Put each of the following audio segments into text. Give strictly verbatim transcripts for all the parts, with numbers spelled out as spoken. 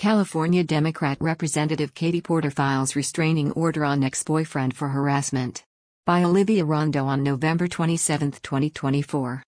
California Democrat Representative Katie Porter files restraining order on ex-boyfriend for harassment. By Olivia Rondo on November twenty-seventh, twenty twenty-four.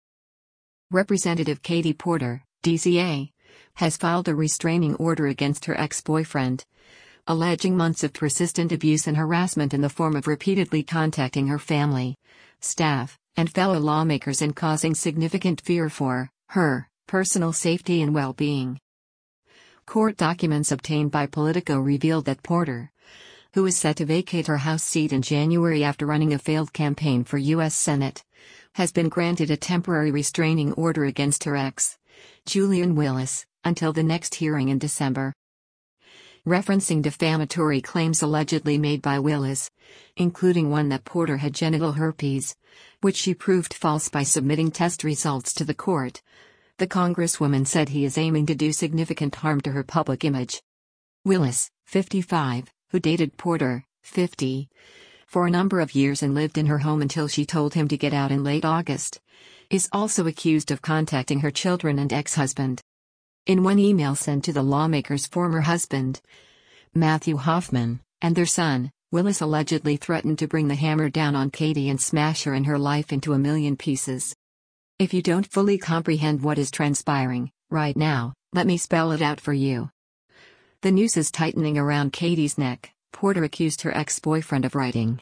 Representative Katie Porter, D C A, has filed a restraining order against her ex-boyfriend, alleging months of persistent abuse and harassment in the form of repeatedly contacting her family, staff, and fellow lawmakers and causing significant fear for her personal safety and well-being. Court documents obtained by Politico revealed that Porter, who is set to vacate her House seat in January after running a failed campaign for U S Senate, has been granted a temporary restraining order against her ex, Julian Willis, until the next hearing in December. Referencing defamatory claims allegedly made by Willis, including one that Porter had genital herpes, which she proved false by submitting test results to the court, the Congresswoman said he is aiming to do significant harm to her public image. Willis, fifty-five, who dated Porter, fifty, for a number of years and lived in her home until she told him to get out in late August, is also accused of contacting her children and ex-husband. In one email sent to the lawmaker's former husband, Matthew Hoffman, and their son, Willis allegedly threatened to bring the hammer down on Katie and smash her and her life into a million pieces. If you don't fully comprehend what is transpiring right now, let me spell it out for you. The noose is tightening around Katie's neck, Porter accused her ex-boyfriend of writing.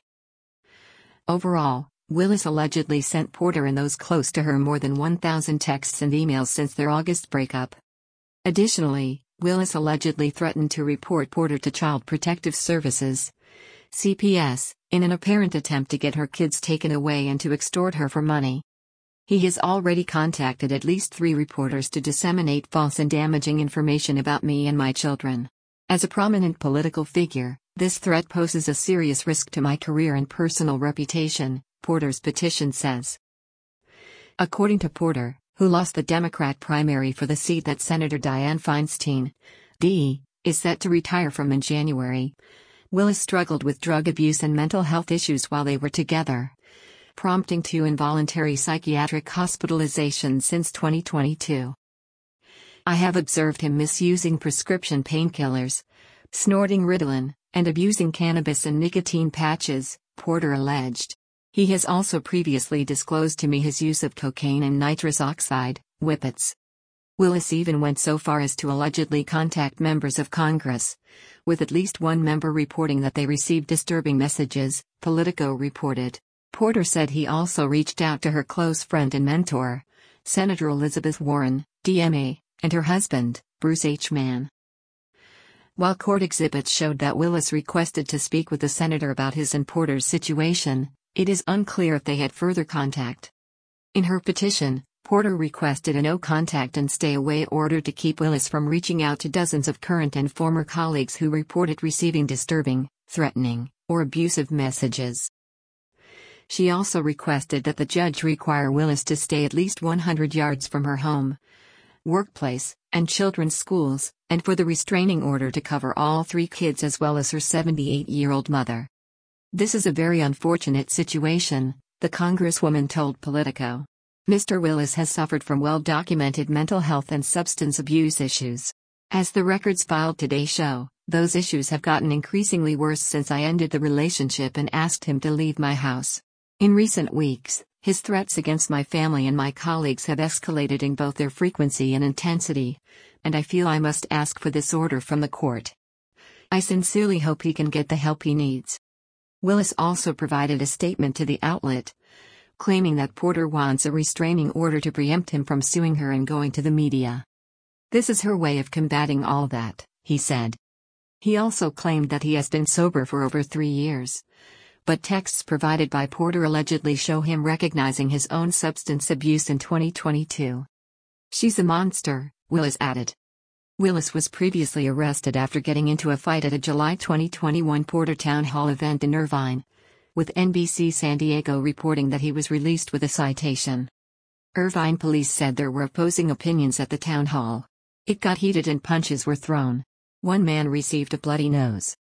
Overall, Willis allegedly sent Porter and those close to her more than one thousand texts and emails since their August breakup. Additionally, Willis allegedly threatened to report Porter to Child Protective Services, C P S, in an apparent attempt to get her kids taken away and to extort her for money. He has already contacted at least three reporters to disseminate false and damaging information about me and my children. As a prominent political figure, this threat poses a serious risk to my career and personal reputation, Porter's petition says. According to Porter, who lost the Democrat primary for the seat that Senator Dianne Feinstein, D, is set to retire from in January, Willis struggled with drug abuse and mental health issues while they were together, prompting two involuntary psychiatric hospitalizations since twenty twenty-two. I have observed him misusing prescription painkillers, snorting Ritalin, and abusing cannabis and nicotine patches, Porter alleged. He has also previously disclosed to me his use of cocaine and nitrous oxide, whippets. Willis even went so far as to allegedly contact members of Congress, with at least one member reporting that they received disturbing messages, Politico reported. Porter said he also reached out to her close friend and mentor, Senator Elizabeth Warren, D M A, and her husband, Bruce H. Mann. While court exhibits showed that Willis requested to speak with the senator about his and Porter's situation, it is unclear if they had further contact. In her petition, Porter requested a no-contact and stay-away order to keep Willis from reaching out to dozens of current and former colleagues who reported receiving disturbing, threatening, or abusive messages. She also requested that the judge require Willis to stay at least one hundred yards from her home, workplace, and children's schools, and for the restraining order to cover all three kids as well as her seventy-eight-year-old mother. This is a very unfortunate situation, the Congresswoman told Politico. Mister Willis has suffered from well-documented mental health and substance abuse issues. As the records filed today show, those issues have gotten increasingly worse since I ended the relationship and asked him to leave my house. In recent weeks, his threats against my family and my colleagues have escalated in both their frequency and intensity, and I feel I must ask for this order from the court. I sincerely hope he can get the help he needs. Willis also provided a statement to the outlet, claiming that Porter wants a restraining order to preempt him from suing her and going to the media. This is her way of combating all that, he said. He also claimed that he has been sober for over three years. But texts provided by Porter allegedly show him recognizing his own substance abuse in twenty twenty-two. She's a monster, Willis added. Willis was previously arrested after getting into a fight at a July twenty twenty-one Porter Town Hall event in Irvine, with N B C San Diego reporting that he was released with a citation. Irvine police said there were opposing opinions at the town hall. It got heated and punches were thrown. One man received a bloody nose.